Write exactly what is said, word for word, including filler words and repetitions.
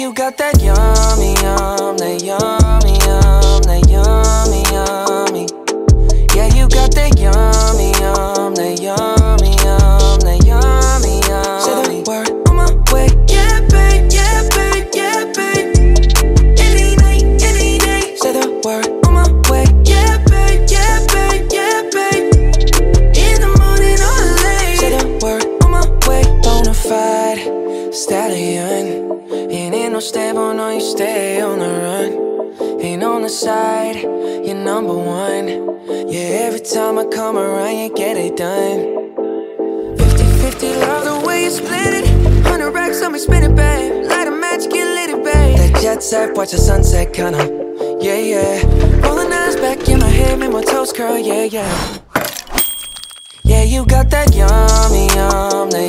You got that yummy, yum, that yummy, yum, that yummy, yummy. Yeah, you got that yummy, yum, that yummy, yum, that yummy, yummy. Say the word on my way. Yeah, babe, yeah, babe, yeah, babe. Any night, any day. Say the word on my way. Yeah, babe, yeah, babe, yeah, babe. In the morning or late. Say the word on my way. Bonafide stallion. Ain't in no stable, no, you stay on the run. Ain't on the side, you're number one. Yeah, every time I come around, you get it done. Fifty fifty, love the way you split it. Hundred racks on me, spin it, babe. Light a match, get lit, babe. That jet set, watch the sunset, kinda. Yeah, yeah. Rolling eyes back in my head, make my toes curl, yeah, yeah. Yeah, you got that yummy, yum, that